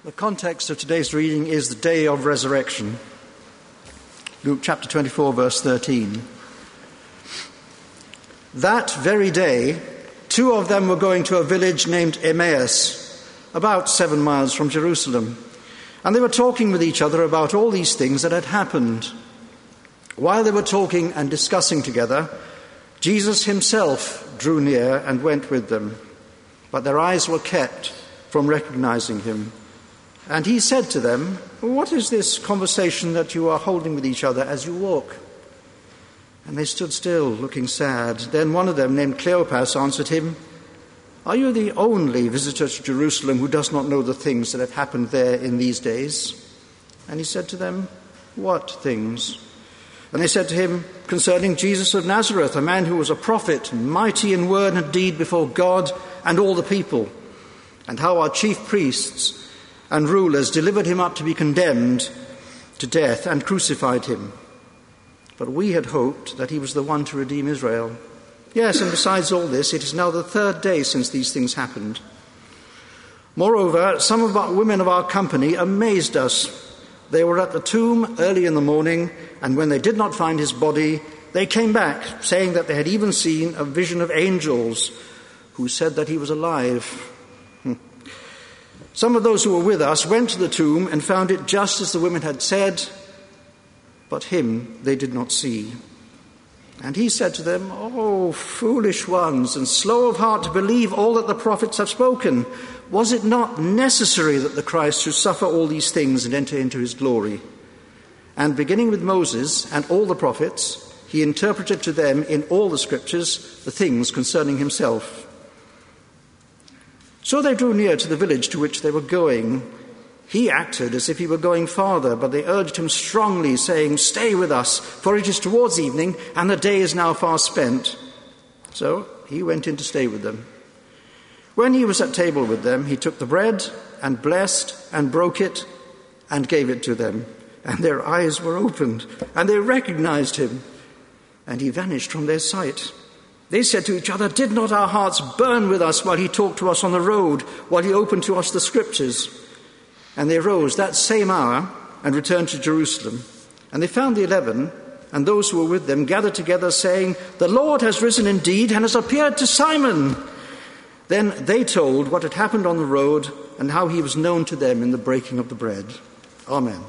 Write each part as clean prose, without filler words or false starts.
The context of today's reading is the day of resurrection. Luke chapter 24, verse 13. That very day, two of them were going to a village named Emmaus, about 7 miles from Jerusalem. And they were talking with each other about all these things that had happened. While they were talking and discussing together, Jesus himself drew near and went with them. But their eyes were kept from recognizing him. And he said to them, "What is this conversation that you are holding with each other as you walk?" And they stood still, looking sad. Then one of them, named Cleopas, answered him, "Are you the only visitor to Jerusalem who does not know the things that have happened there in these days?" And he said to them, "What things?" And they said to him, "Concerning Jesus of Nazareth, a man who was a prophet, mighty in word and deed before God and all the people, and how our chief priests and rulers delivered him up to be condemned to death and crucified him. But we had hoped that he was the one to redeem Israel. Yes, and besides all this, it is now the third day since these things happened. Moreover, some of our women of our company amazed us. They were at the tomb early in the morning, and when they did not find his body, they came back, saying that they had even seen a vision of angels who said that he was alive." Some of those who were with us went to the tomb and found it just as the women had said, but him they did not see. And he said to them, "Oh, foolish ones, and slow of heart to believe all that the prophets have spoken. Was it not necessary that the Christ should suffer all these things and enter into his glory?" And beginning with Moses and all the prophets, he interpreted to them in all the scriptures the things concerning himself. So they drew near to the village to which they were going. He acted as if he were going farther, but they urged him strongly, saying, "Stay with us, for it is towards evening, and the day is now far spent." So he went in to stay with them. When he was at table with them, he took the bread and blessed and broke it and gave it to them. And their eyes were opened, and they recognized him, and he vanished from their sight. They said to each other, "Did not our hearts burn with us while he talked to us on the road, while he opened to us the scriptures?" And they rose that same hour and returned to Jerusalem. And they found the 11 and those who were with them gathered together, saying, "The Lord has risen indeed and has appeared to Simon." Then they told what had happened on the road and how he was known to them in the breaking of the bread. Amen.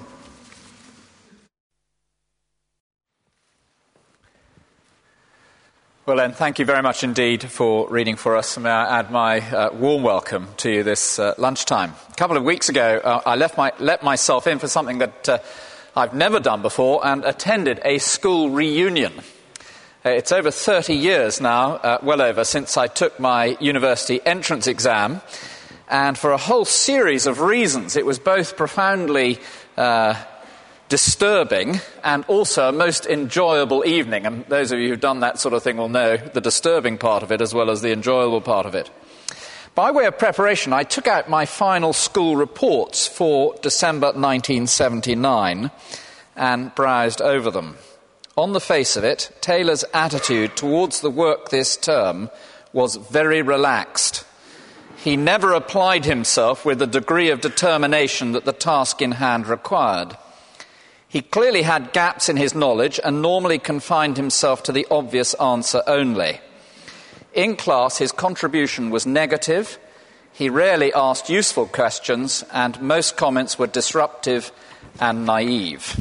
Well then, thank you very much indeed for reading for us. May I add my warm welcome to you this lunchtime. A couple of weeks ago, I let myself in for something that I've never done before and attended a school reunion. It's over 30 years now, well over, since I took my university entrance exam. And for a whole series of reasons, it was both profoundly disturbing and also a most enjoyable evening. And those of you who've done that sort of thing will know the disturbing part of it as well as the enjoyable part of it. By way of preparation, I took out my final school reports for December 1979 and browsed over them. On the face of it, Taylor's attitude towards the work this term was very relaxed. He never applied himself with the degree of determination that the task in hand required. He clearly had gaps in his knowledge and normally confined himself to the obvious answer only. In class, his contribution was negative. He rarely asked useful questions, and most comments were disruptive and naive.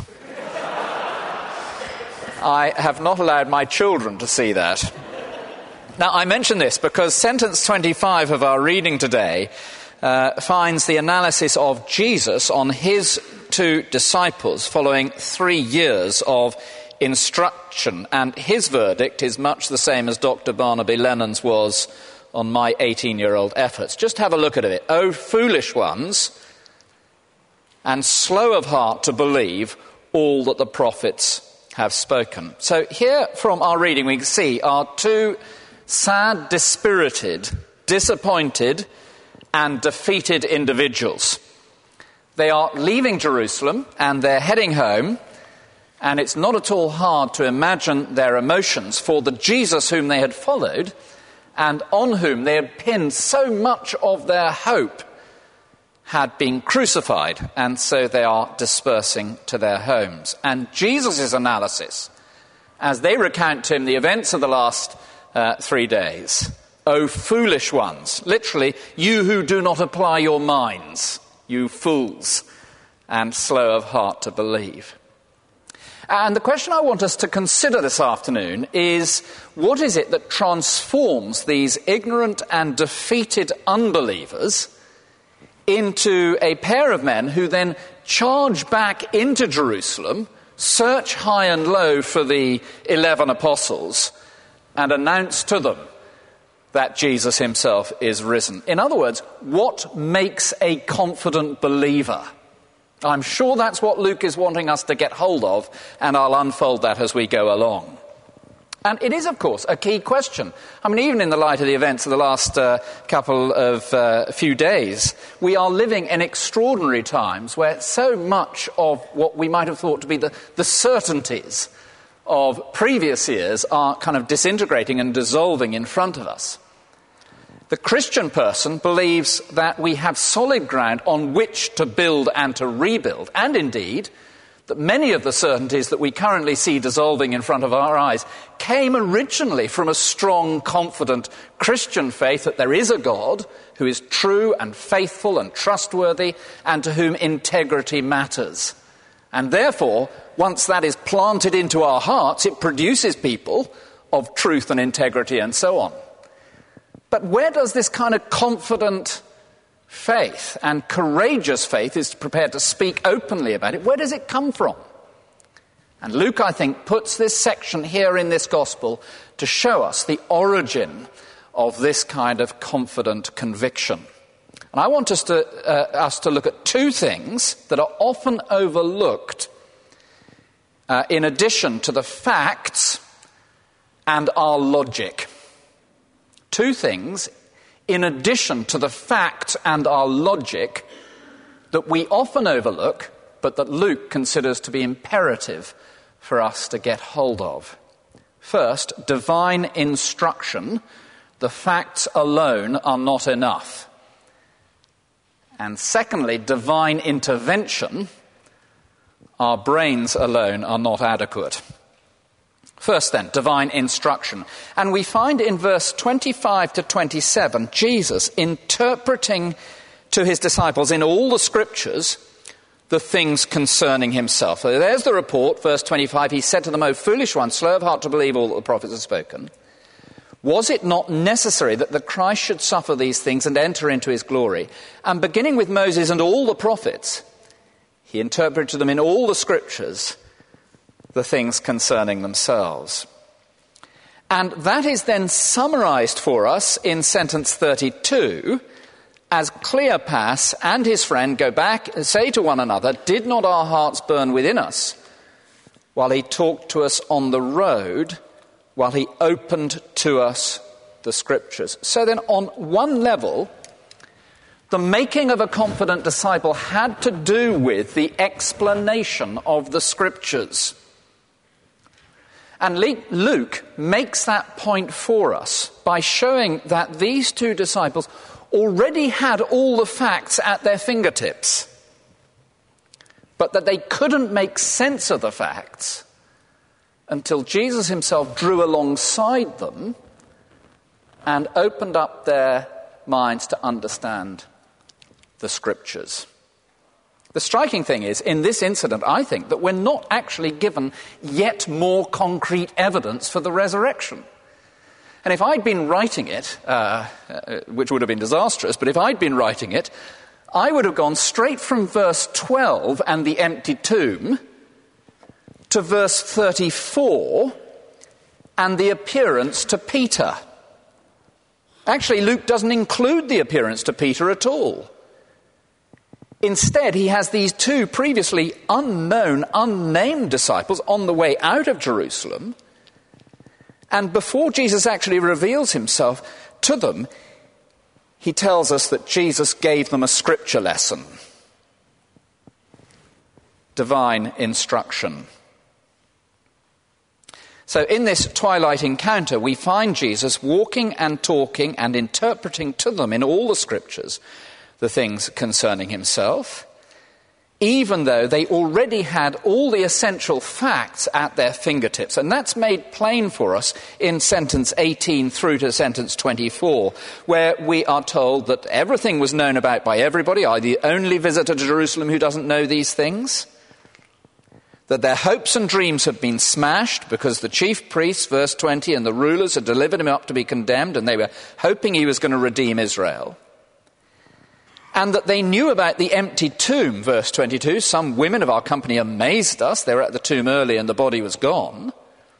I have not allowed my children to see that. Now, I mention this because sentence 25 of our reading today finds the analysis of Jesus on his two disciples following 3 years of instruction, and his verdict is much the same as Dr. Barnaby Lennon's was on my 18-year-old efforts. Just have a look at it. "Oh, foolish ones, and slow of heart to believe all that the prophets have spoken." So here from our reading we can see are two sad, dispirited, disappointed and defeated individuals. They are leaving Jerusalem and they're heading home, and it's not at all hard to imagine their emotions for the Jesus whom they had followed and on whom they had pinned so much of their hope had been crucified, and so they are dispersing to their homes. And Jesus' analysis, as they recount to him the events of the last 3 days, "O foolish ones," literally, "you who do not apply your minds, you fools, and slow of heart to believe." And the question I want us to consider this afternoon is, what is it that transforms these ignorant and defeated unbelievers into a pair of men who then charge back into Jerusalem, search high and low for the 11 apostles, and announce to them that Jesus himself is risen? In other words, what makes a confident believer? I'm sure that's what Luke is wanting us to get hold of, and I'll unfold that as we go along. And it is, of course, a key question. I mean, even in the light of the events of the last few days, we are living in extraordinary times where so much of what we might have thought to be the certainties of previous years are kind of disintegrating and dissolving in front of us. The Christian person believes that we have solid ground on which to build and to rebuild, and indeed that many of the certainties that we currently see dissolving in front of our eyes came originally from a strong, confident Christian faith that there is a God who is true and faithful and trustworthy and to whom integrity matters. And therefore, once that is planted into our hearts, it produces people of truth and integrity and so on. But where does this kind of confident faith and courageous faith is prepared to speak openly about it, where does it come from? And Luke, I think, puts this section here in this gospel to show us the origin of this kind of confident conviction. And I want us to look at two things that are often overlooked in addition to the facts and our logic. Two things in addition to the facts and our logic that we often overlook, but that Luke considers to be imperative for us to get hold of. First, divine instruction. The facts alone are not enough. And secondly, divine intervention. Our brains alone are not adequate. First then, divine instruction. And we find in verse 25 to 27, Jesus interpreting to his disciples in all the scriptures the things concerning himself. So there's the report, verse 25. He said to them, "O foolish ones, slow of heart to believe all that the prophets have spoken. Was it not necessary that the Christ should suffer these things and enter into his glory?" And beginning with Moses and all the prophets, he interpreted to them in all the scriptures the things concerning themselves. And that is then summarized for us in sentence 32, as Cleopas and his friend go back and say to one another, "Did not our hearts burn within us while he talked to us on the road, while he opened to us the scriptures?" So then on one level, the making of a confident disciple had to do with the explanation of the scriptures. And Luke makes that point for us by showing that these two disciples already had all the facts at their fingertips, but that they couldn't make sense of the facts until Jesus himself drew alongside them and opened up their minds to understand the scriptures. The striking thing is, in this incident, I think, that we're not actually given yet more concrete evidence for the resurrection. And if I'd been writing it, which would have been disastrous, but if I'd been writing it, I would have gone straight from verse 12 and the empty tomb to verse 34 and the appearance to Peter. Actually, Luke doesn't include the appearance to Peter at all. Instead, he has these two previously unknown, unnamed disciples on the way out of Jerusalem. And before Jesus actually reveals himself to them, he tells us that Jesus gave them a scripture lesson. Divine instruction. So in this twilight encounter, we find Jesus walking and talking and interpreting to them in all the scriptures the things concerning himself, even though they already had all the essential facts at their fingertips. And that's made plain for us in sentence 18 through to sentence 24, where we are told that everything was known about by everybody. Are the only visitor to Jerusalem who doesn't know these things? That their hopes and dreams had been smashed because the chief priests, verse 20, and the rulers had delivered him up to be condemned, and they were hoping he was going to redeem Israel. And that they knew about the empty tomb, verse 22. Some women of our company amazed us. They were at the tomb early and the body was gone.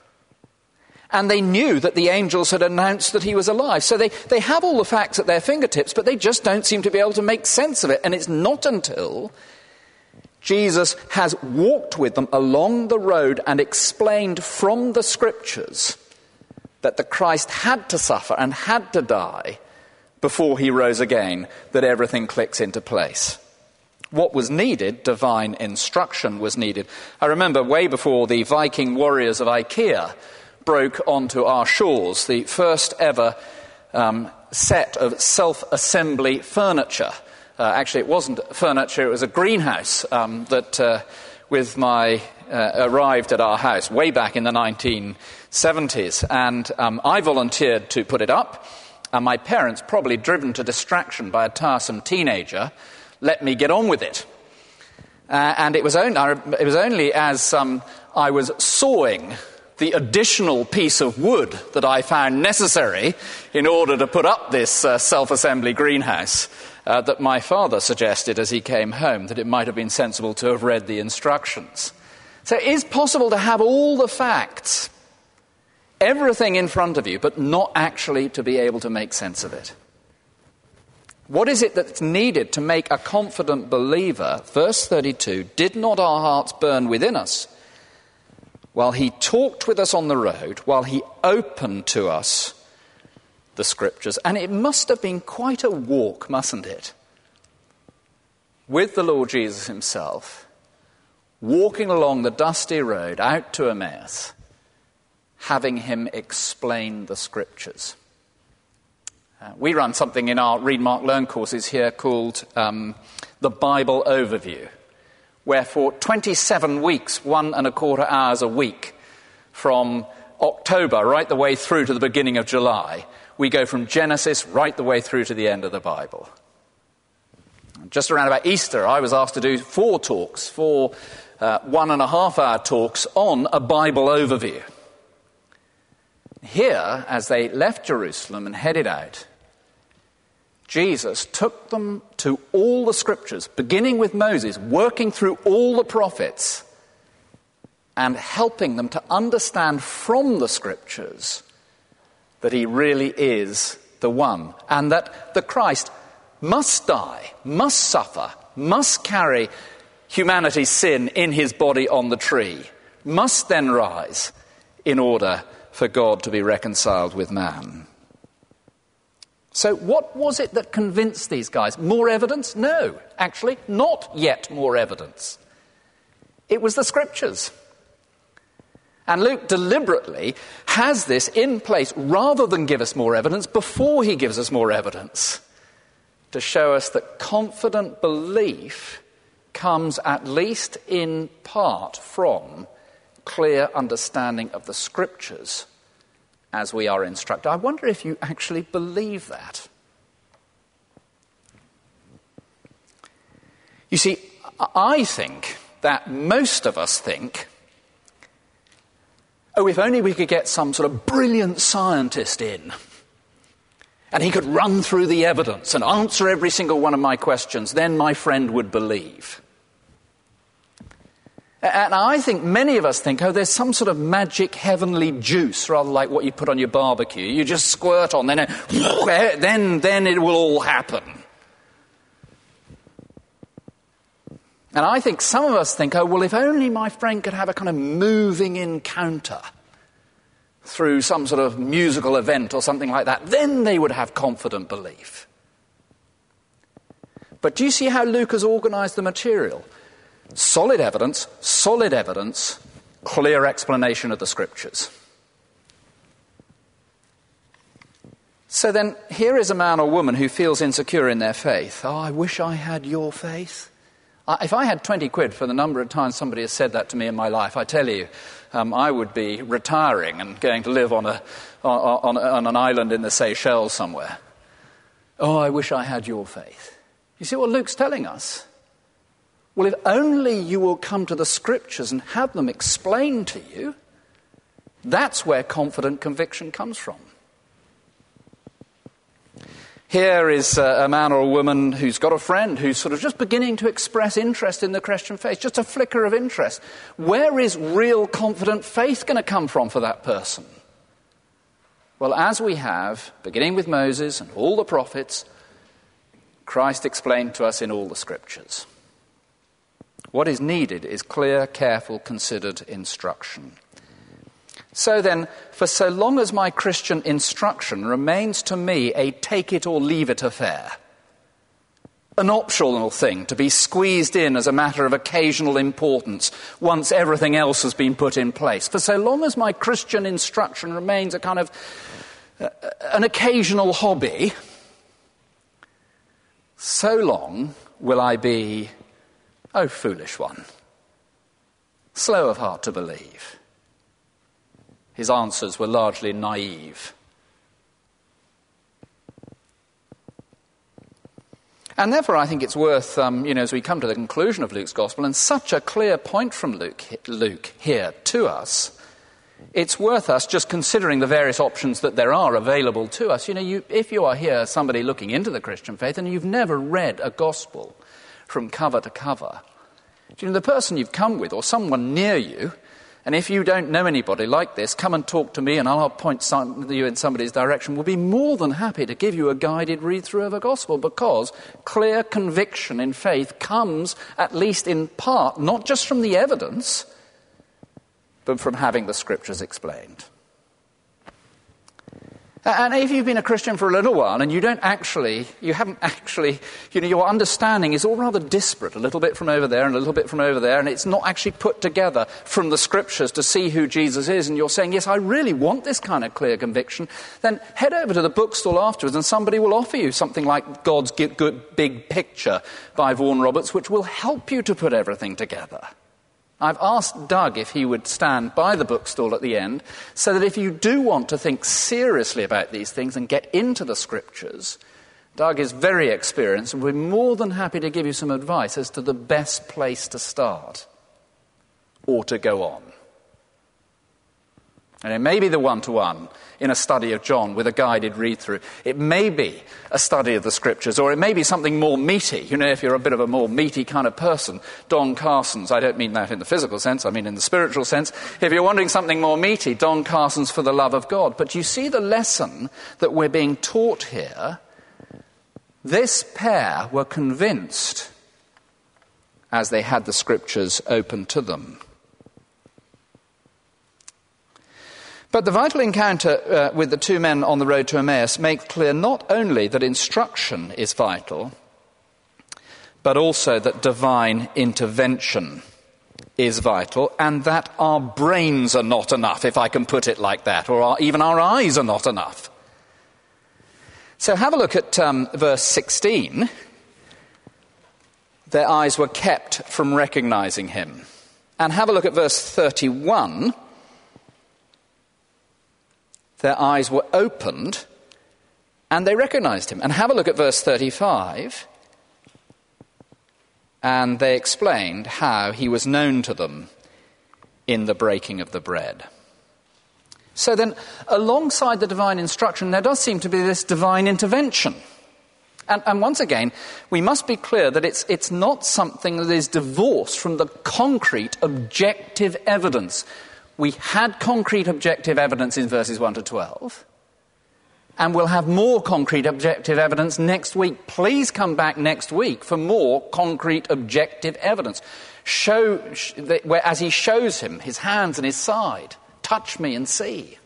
And they knew that the angels had announced that he was alive. So they have all the facts at their fingertips, but they just don't seem to be able to make sense of it. And it's not until Jesus has walked with them along the road and explained from the Scriptures that the Christ had to suffer and had to die before he rose again, that everything clicks into place. What was needed, divine instruction was needed. I remember way before the Viking warriors of IKEA broke onto our shores, the first ever set of self-assembly furniture. Actually, it wasn't furniture, it was a greenhouse that arrived at our house way back in the 1970s. And I volunteered to put it up. And my parents, probably driven to distraction by a tiresome teenager, let me get on with it. And it was only as I was sawing the additional piece of wood that I found necessary in order to put up this self-assembly greenhouse that my father suggested as he came home that it might have been sensible to have read the instructions. So it is possible to have all the facts, everything in front of you, but not actually to be able to make sense of it. What is it that's needed to make a confident believer? Verse 32, did not our hearts burn within us while he talked with us on the road, while he opened to us the Scriptures? And it must have been quite a walk, mustn't it? With the Lord Jesus himself, walking along the dusty road out to Emmaus, having him explain the Scriptures. We run something in our Read, Mark, Learn courses here called the Bible Overview, where for 27 weeks, 1.25 hours a week, from October right the way through to the beginning of July, we go from Genesis right the way through to the end of the Bible. Just around about Easter, I was asked to do 4 1.5-hour talks on a Bible overview. Here, as they left Jerusalem and headed out, Jesus took them to all the Scriptures, beginning with Moses, working through all the prophets, and helping them to understand from the Scriptures that he really is the one, and that the Christ must die, must suffer, must carry humanity's sin in his body on the tree, must then rise in order for God to be reconciled with man. So what was it that convinced these guys? More evidence? No, actually, not yet more evidence. It was the Scriptures. And Luke deliberately has this in place rather than give us more evidence before he gives us more evidence, to show us that confident belief comes at least in part from clear understanding of the Scriptures as we are instructed. I wonder if you actually believe that. You see, I think that most of us think, oh, if only we could get some sort of brilliant scientist in, and he could run through the evidence and answer every single one of my questions, then my friend would believe. And I think many of us think, oh, there's some sort of magic heavenly juice, rather like what you put on your barbecue. You just squirt on, then it will all happen. And I think some of us think, oh, well, if only my friend could have a kind of moving encounter through some sort of musical event or something like that, then they would have confident belief. But do you see how Luke has organized the material? Solid evidence, clear explanation of the Scriptures. So then, here is a man or woman who feels insecure in their faith. Oh, I wish I had your faith. If I had 20 quid for the number of times somebody has said that to me in my life, I tell you, I would be retiring and going to live on an island in the Seychelles somewhere. Oh, I wish I had your faith. You see what Luke's telling us? Well, if only you will come to the Scriptures and have them explained to you, that's where confident conviction comes from. Here is a man or a woman who's got a friend who's sort of just beginning to express interest in the Christian faith, just a flicker of interest. Where is real confident faith going to come from for that person? Well, as we have, beginning with Moses and all the prophets, Christ explained to us in all the Scriptures. What is needed is clear, careful, considered instruction. So then, for so long as my Christian instruction remains to me a take-it-or-leave-it affair, an optional thing to be squeezed in as a matter of occasional importance once everything else has been put in place, for so long as my Christian instruction remains a kind of an occasional hobby, so long will I be, oh, foolish one, slow of heart to believe. His answers were largely naive. And therefore I think it's worth, as we come to the conclusion of Luke's Gospel, and such a clear point from Luke here to us, it's worth us just considering the various options that there are available to us. If you are here, somebody looking into the Christian faith, and you've never read a Gospel from cover to cover, the person you've come with or someone near you, and if you don't know anybody like this, come and talk to me and I'll point you in somebody's direction. We'll be more than happy to give you a guided read-through of a gospel, because clear conviction in faith comes, at least in part, not just from the evidence, but from having the Scriptures explained. And if you've been a Christian for a little while and you haven't actually, your understanding is all rather disparate, a little bit from over there and a little bit from over there, and it's not actually put together from the Scriptures to see who Jesus is, and you're saying, yes, I really want this kind of clear conviction, then head over to the bookstall afterwards and somebody will offer you something like God's Good Big Picture by Vaughan Roberts, which will help you to put everything together. I've asked Doug if he would stand by the bookstall at the end, so that if you do want to think seriously about these things and get into the Scriptures, Doug is very experienced and we're more than happy to give you some advice as to the best place to start or to go on. And it may be the one-to-one in a study of John with a guided read-through. It may be a study of the Scriptures, or it may be something more meaty. If you're a bit of a more meaty kind of person, Don Carson's, I don't mean that in the physical sense, I mean in the spiritual sense. If you're wanting something more meaty, Don Carson's For the Love of God. But you see the lesson that we're being taught here. This pair were convinced as they had the Scriptures open to them. But the vital encounter with the two men on the road to Emmaus makes clear not only that instruction is vital, but also that divine intervention is vital, and that our brains are not enough, if I can put it like that, or even our eyes are not enough. So have a look at verse 16. Their eyes were kept from recognizing him. And have a look at verse 31. Their eyes were opened and they recognized him. And have a look at verse 35. And they explained how he was known to them in the breaking of the bread. So then, alongside the divine instruction, there does seem to be this divine intervention. And once again, we must be clear that it's not something that is divorced from the concrete, objective evidence. We had concrete objective evidence in verses 1 to 12, and we'll have more concrete objective evidence next week. Please come back next week for more concrete objective evidence. As he shows him his hands and his side, touch me and see.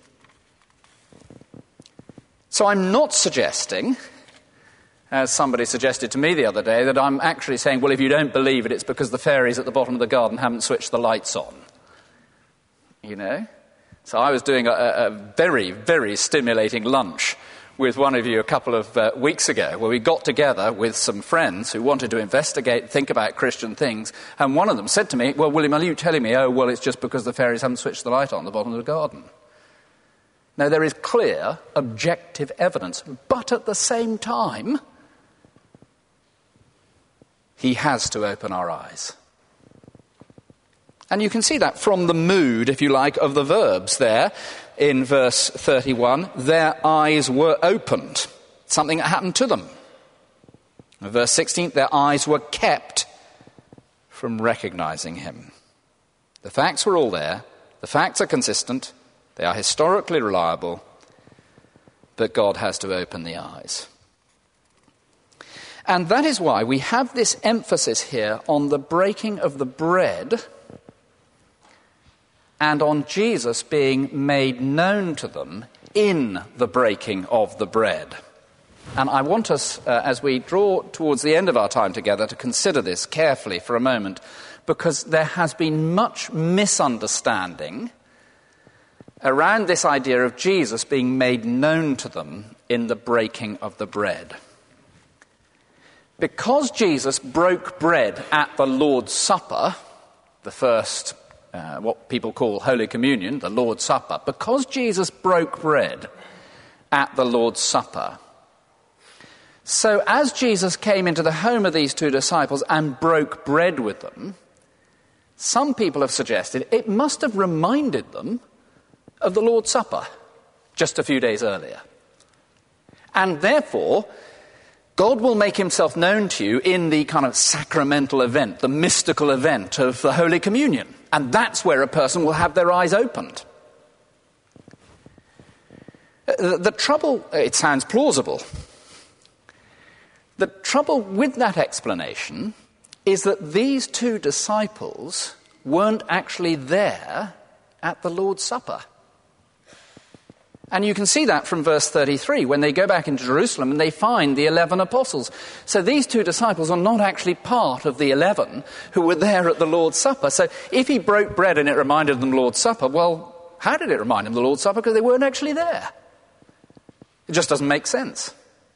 So I'm not suggesting, as somebody suggested to me the other day, that I'm actually saying, well, if you don't believe it, it's because the fairies at the bottom of the garden haven't switched the lights on. So I was doing a very, very stimulating lunch with one of you a couple of weeks ago, where we got together with some friends who wanted to investigate, think about Christian things, and one of them said to me, well, William, are you telling me, it's just because the fairies haven't switched the light on the bottom of the garden? Now, there is clear, objective evidence, but at the same time, he has to open our eyes. And you can see that from the mood, if you like, of the verbs there. In verse 31, their eyes were opened. Something that happened to them. In verse 16, their eyes were kept from recognizing him. The facts were all there. The facts are consistent. They are historically reliable. But God has to open the eyes. And that is why we have this emphasis here on the breaking of the bread and on Jesus being made known to them in the breaking of the bread. And I want us, as we draw towards the end of our time together, to consider this carefully for a moment, because there has been much misunderstanding around this idea of Jesus being made known to them in the breaking of the bread. Because Jesus broke bread at the Lord's Supper, the first what people call Holy Communion, the Lord's Supper, because Jesus broke bread at the Lord's Supper, so as Jesus came into the home of these two disciples and broke bread with them, some people have suggested it must have reminded them of the Lord's Supper just a few days earlier. And therefore, God will make himself known to you in the kind of sacramental event, the mystical event of the Holy Communion. And that's where a person will have their eyes opened. The trouble, it sounds plausible. The trouble with that explanation is that these two disciples weren't actually there at the Lord's Supper. And you can see that from verse 33, when they go back into Jerusalem and they find the 11 apostles. So these two disciples are not actually part of the 11 who were there at the Lord's Supper. So if he broke bread and it reminded them Lord's Supper, well, how did it remind them the Lord's Supper? Because they weren't actually there. It just doesn't make sense.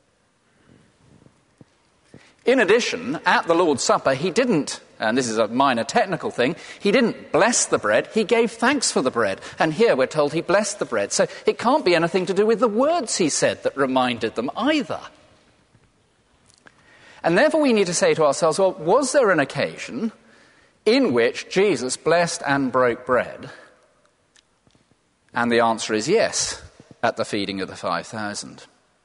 In addition, at the Lord's Supper, he didn't, and this is a minor technical thing, he didn't bless the bread, he gave thanks for the bread. And here we're told he blessed the bread. So it can't be anything to do with the words he said that reminded them either. And therefore we need to say to ourselves, well, was there an occasion in which Jesus blessed and broke bread? And the answer is yes, at the feeding of the 5,000.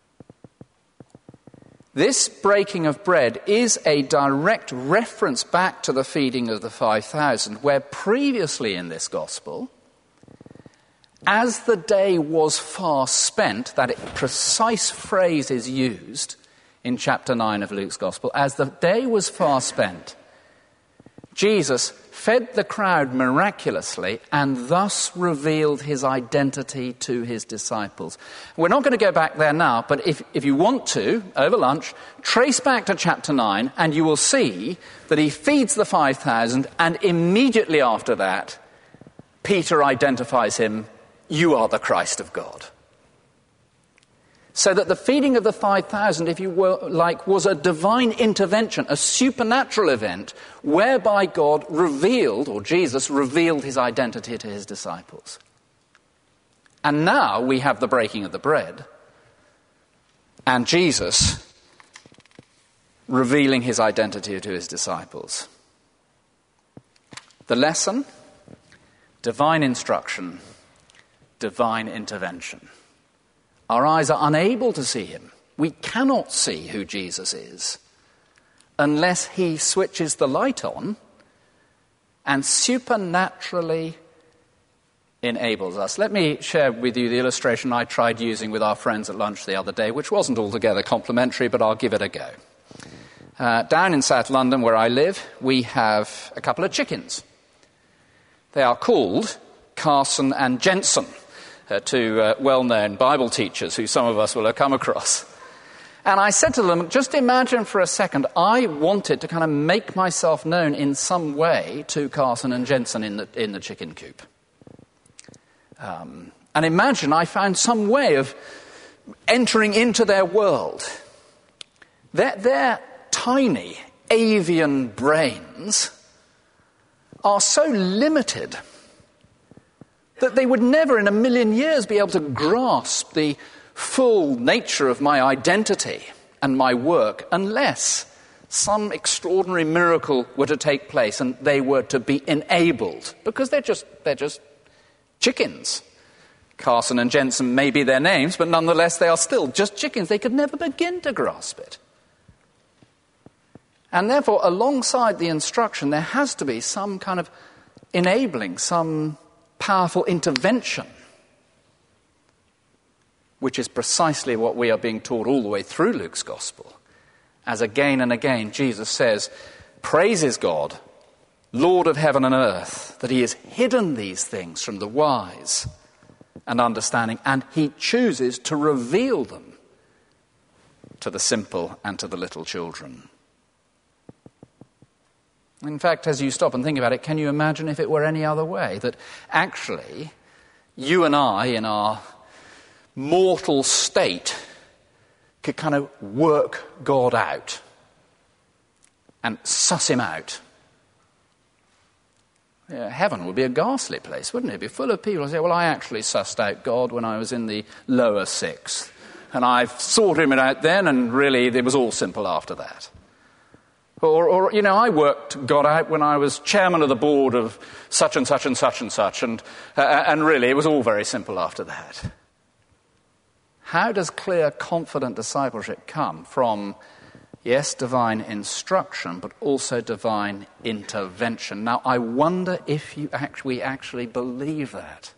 This breaking of bread is a direct reference back to the feeding of the 5,000, where previously in this gospel, as the day was far spent, that precise phrase is used in chapter 9 of Luke's gospel, as the day was far spent, Jesus fed the crowd miraculously and thus revealed his identity to his disciples. We're not going to go back there now, but if you want to, over lunch, trace back to chapter 9 and you will see that he feeds the 5,000 and immediately after that, Peter identifies him, you are the Christ of God. So that the feeding of the 5,000, if you were like, was a divine intervention, a supernatural event, whereby God revealed, or Jesus revealed his identity to his disciples. And now we have the breaking of the bread, and Jesus revealing his identity to his disciples. The lesson, divine instruction, divine intervention. Our eyes are unable to see him. We cannot see who Jesus is unless he switches the light on and supernaturally enables us. Let me share with you the illustration I tried using with our friends at lunch the other day, which wasn't altogether complimentary, but I'll give it a go. Down in South London, where I live, we have a couple of chickens. They are called Carson and Jensen. Two well-known Bible teachers who some of us will have come across. And I said to them, just imagine for a second, I wanted to kind of make myself known in some way to Carson and Jensen in the chicken coop. And imagine I found some way of entering into their world, their tiny avian brains are so limited that they would never in a million years be able to grasp the full nature of my identity and my work unless some extraordinary miracle were to take place and they were to be enabled, because they're just chickens. Carson and Jensen may be their names, but nonetheless they are still just chickens. They could never begin to grasp it. And therefore, alongside the instruction, there has to be some kind of enabling, some powerful intervention, which is precisely what we are being taught all the way through Luke's Gospel, as again and again Jesus says, praises God, Lord of heaven and earth, that he has hidden these things from the wise and understanding, and he chooses to reveal them to the simple and to the little children. In fact, as you stop and think about it, can you imagine if it were any other way? That actually, you and I, in our mortal state, could kind of work God out and suss him out. Yeah, heaven would be a ghastly place, wouldn't it? It'd be full of people who say, well, I actually sussed out God when I was in the lower sixth, and I sorted him out then, and really it was all simple after that. Or, I worked God out when I was chairman of the board of such and such and such and such, and really it was all very simple after that. How does clear, confident discipleship come from, yes, divine instruction, but also divine intervention? Now, I wonder if we actually believe that.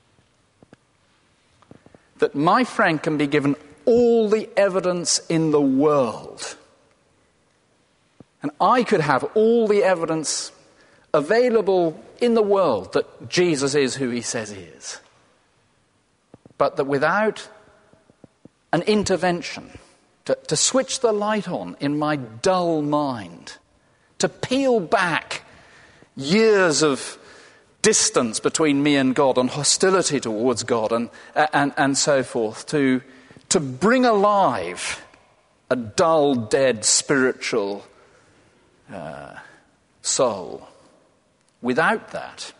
That my friend can be given all the evidence in the world, and I could have all the evidence available in the world that Jesus is who he says he is. But that without an intervention, to switch the light on in my dull mind, to peel back years of distance between me and God and hostility towards God and so forth, to bring alive a dull, dead spiritual soul. Without that,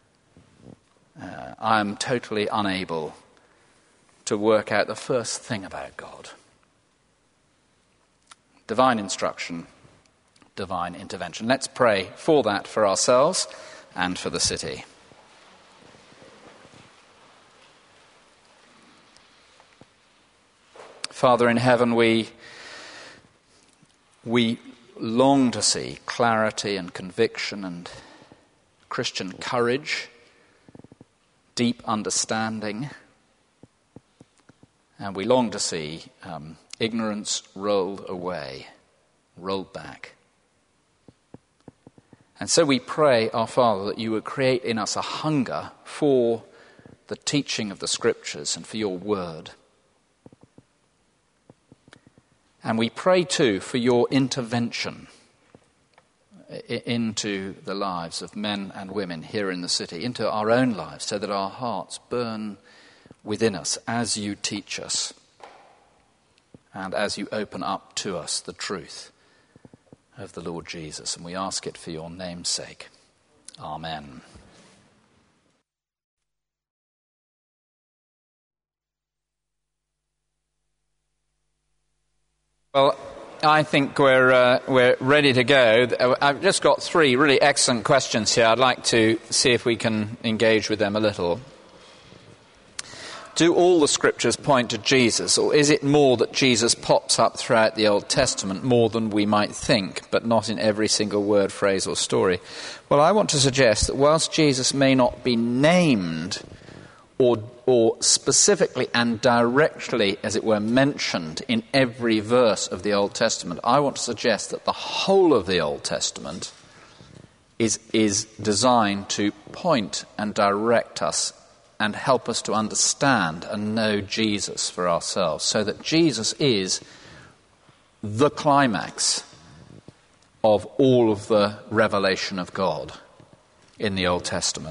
I am totally unable to work out the first thing about God. Divine instruction, divine intervention. Let's pray for that for ourselves and for the city. Father in heaven, we long to see clarity and conviction and Christian courage, deep understanding, and we long to see ignorance rolled away, rolled back. And so we pray, our Father, that you would create in us a hunger for the teaching of the Scriptures and for your word. And we pray too for your intervention into the lives of men and women here in the city, into our own lives, so that our hearts burn within us as you teach us and as you open up to us the truth of the Lord Jesus. And we ask it for your name's sake. Amen. Well, I think we're ready to go. I've just got 3 really excellent questions here. I'd like to see if we can engage with them a little. Do all the Scriptures point to Jesus, or is it more that Jesus pops up throughout the Old Testament more than we might think, but not in every single word, phrase or story? Well, I want to suggest that whilst Jesus may not be named or specifically and directly, as it were, mentioned in every verse of the Old Testament, I want to suggest that the whole of the Old Testament is designed to point and direct us and help us to understand and know Jesus for ourselves, so that Jesus is the climax of all of the revelation of God in the Old Testament.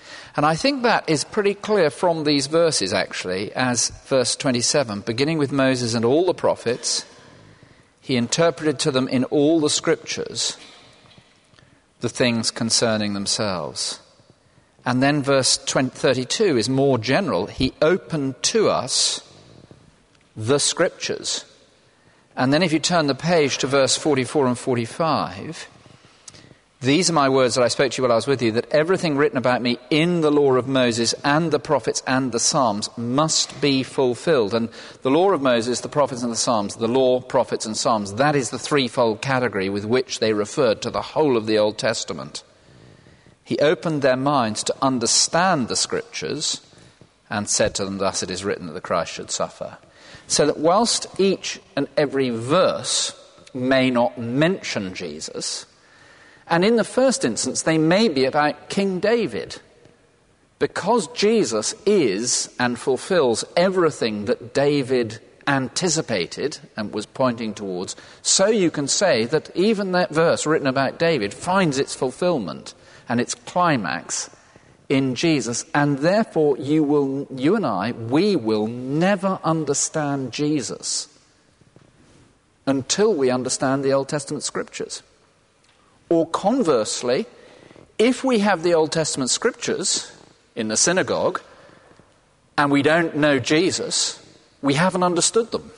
And I think that is pretty clear from these verses, actually, as verse 27, beginning with Moses and all the prophets, he interpreted to them in all the scriptures the things concerning themselves. And then verse 32 is more general. He opened to us the scriptures. And then if you turn the page to verse 44 and 45, these are my words that I spoke to you while I was with you, that everything written about me in the law of Moses and the prophets and the Psalms must be fulfilled. And the law of Moses, the prophets and the Psalms, the law, prophets and Psalms, that is the threefold category with which they referred to the whole of the Old Testament. He opened their minds to understand the scriptures and said to them, thus it is written that the Christ should suffer. So that whilst each and every verse may not mention Jesus, and in the first instance, they may be about King David. Because Jesus is and fulfills everything that David anticipated and was pointing towards, so you can say that even that verse written about David finds its fulfillment and its climax in Jesus. And therefore, you and I, we will never understand Jesus until we understand the Old Testament scriptures. Or conversely, if we have the Old Testament scriptures in the synagogue and we don't know Jesus, we haven't understood them.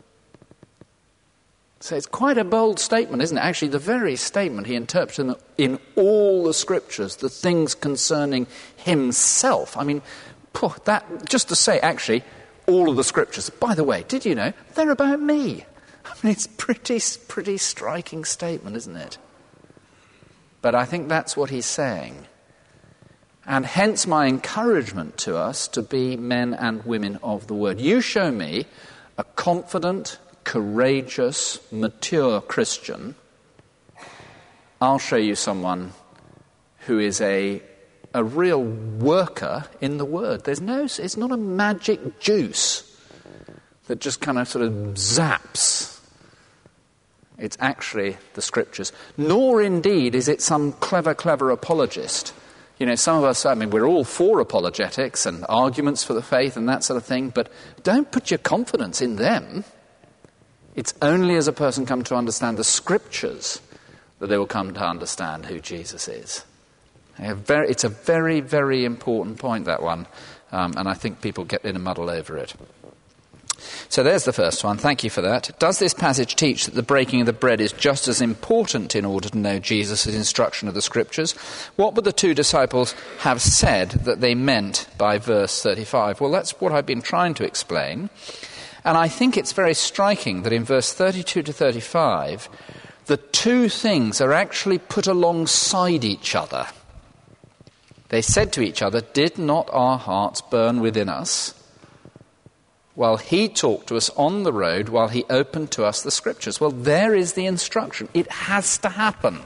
So it's quite a bold statement, isn't it? Actually, the very statement he interpreted in all the scriptures, the things concerning himself. I mean, that just to say, actually, all of the scriptures. By the way, did you know they're about me? I mean, it's pretty striking statement, isn't it? But I think that's what he's saying. And hence my encouragement to us to be men and women of the word. You show me a confident, courageous, mature Christian, I'll show you someone who is a real worker in the word. It's not a magic juice that just kind of sort of zaps. It's actually the scriptures. Nor indeed is it some clever apologist. You know, some of us, we're all for apologetics and arguments for the faith and that sort of thing, but don't put your confidence in them. It's only as a person comes to understand the scriptures that they will come to understand who Jesus is. It's a very, very important point, that one, and I think people get in a muddle over it. So there's the first one. Thank you for that. Does this passage teach that the breaking of the bread is just as important in order to know Jesus' instruction of the scriptures? What would the two disciples have said that they meant by verse 35? Well, that's what I've been trying to explain. And I think it's very striking that in verse 32 to 35, the two things are actually put alongside each other. They said to each other, "Did not our hearts burn within us while he talked to us on the road, while he opened to us the scriptures?" Well, there is the instruction. It has to happen.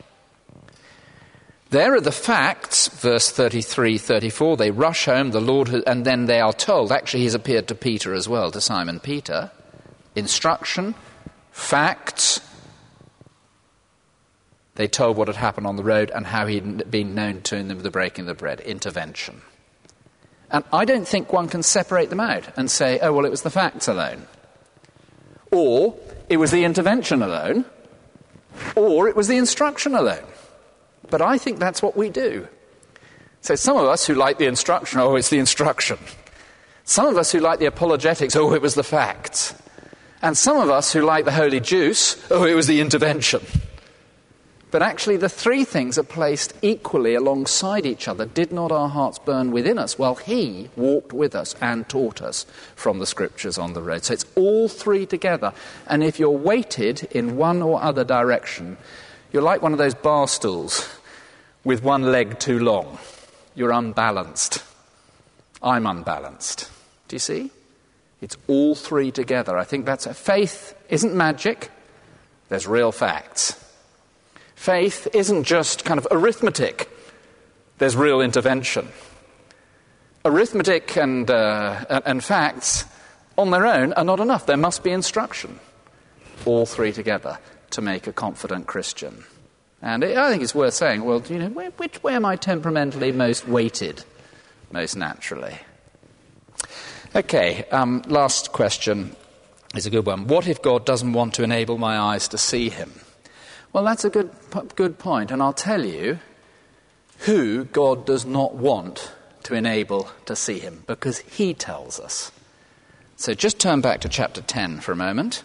There are the facts, verse 33, 34. They rush home, the Lord, and then they are told, actually he's appeared to Peter as well, to Simon Peter. Instruction, facts. They told what had happened on the road and how he'd been known to them with the breaking of the bread. Intervention. And I don't think one can separate them out and say, oh, well, it was the facts alone. Or it was the intervention alone. Or it was the instruction alone. But I think that's what we do. So some of us who like the instruction, oh, it's the instruction. Some of us who like the apologetics, oh, it was the facts. And some of us who like the holy juice, oh, it was the intervention. But actually the three things are placed equally alongside each other. Did not our hearts burn within us? Well, he walked with us and taught us from the scriptures on the road. So it's all three together. And if you're weighted in one or other direction, you're like one of those bar stools with one leg too long. You're unbalanced. I'm unbalanced. Do you see? It's all three together. I think that's faith isn't magic. There's real facts. Faith isn't just kind of arithmetic. There's real intervention. Arithmetic and facts on their own are not enough. There must be instruction. All three together to make a confident Christian. And I think it's worth saying, well, which way am I temperamentally most weighted, most naturally? Okay, last question is a good one. What if God doesn't want to enable my eyes to see him? Well, that's a good point, and I'll tell you who God does not want to enable to see him, because he tells us. So just turn back to chapter 10 for a moment.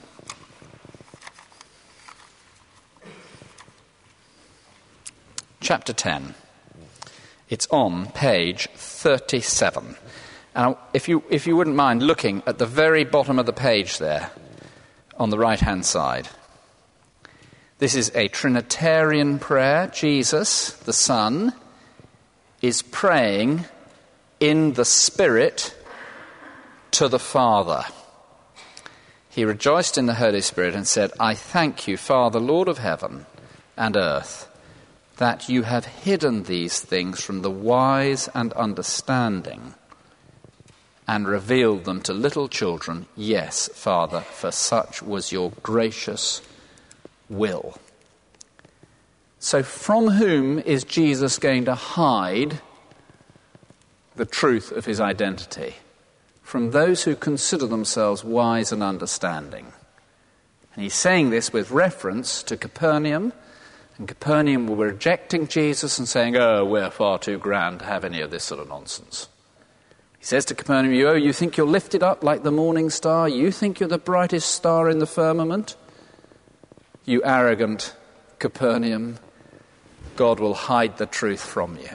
Chapter 10. It's on page 37. And if you wouldn't mind looking at the very bottom of the page there, on the right-hand side. This is a Trinitarian prayer. Jesus, the Son, is praying in the Spirit to the Father. He rejoiced in the Holy Spirit and said, I thank you, Father, Lord of heaven and earth, that you have hidden these things from the wise and understanding and revealed them to little children. Yes, Father, for such was your gracious will. So from whom is Jesus going to hide the truth of his identity? From those who consider themselves wise and understanding. And he's saying this with reference to Capernaum, and Capernaum were rejecting Jesus and saying, oh, we're far too grand to have any of this sort of nonsense. He says to Capernaum, you think you're lifted up like the morning star? You think you're the brightest star in the firmament? You arrogant Capernaum, God will hide the truth from you.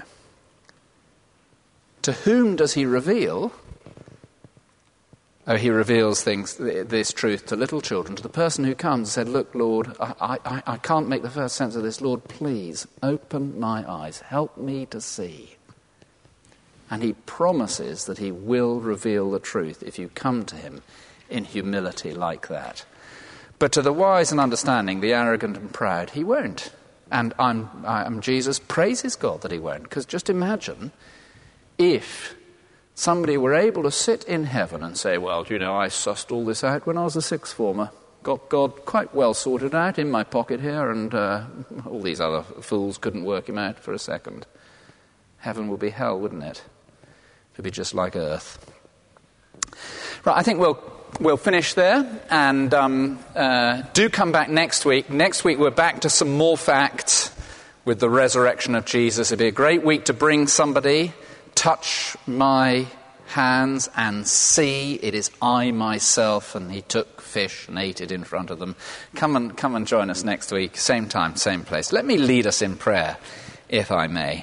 To whom does he reveal? Oh, he reveals this truth to little children, to the person who comes and said, look, Lord, I can't make the first sense of this. Lord, please open my eyes. Help me to see. And he promises that he will reveal the truth if you come to him in humility like that. But to the wise and understanding, the arrogant and proud, he won't. And Jesus praises God that he won't. Because just imagine if somebody were able to sit in heaven and say, well, I sussed all this out when I was a sixth former. Got God quite well sorted out in my pocket here, and all these other fools couldn't work him out for a second. Heaven would be hell, wouldn't it? It would be just like earth. Right, I think we'll finish there, and do come back next week. Next week we're back to some more facts with the resurrection of Jesus. It'll be a great week to bring somebody, touch my hands and see it is I myself, and he took fish and ate it in front of them. Come and join us next week, same time, same place. Let me lead us in prayer, if I may.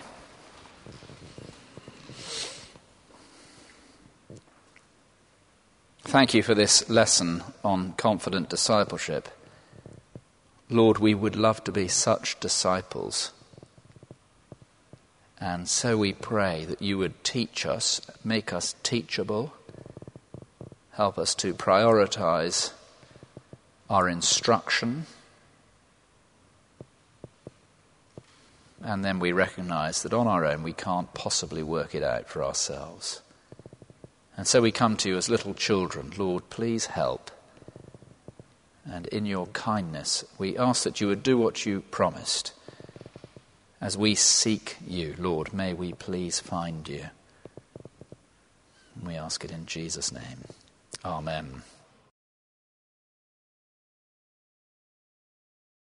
Thank you for this lesson on confident discipleship. Lord, we would love to be such disciples. And so we pray that you would teach us, make us teachable, help us to prioritize our instruction. And then we recognize that on our own we can't possibly work it out for ourselves. And so we come to you as little children. Lord, please help. And in your kindness, we ask that you would do what you promised. As we seek you, Lord, may we please find you. And we ask it in Jesus' name. Amen.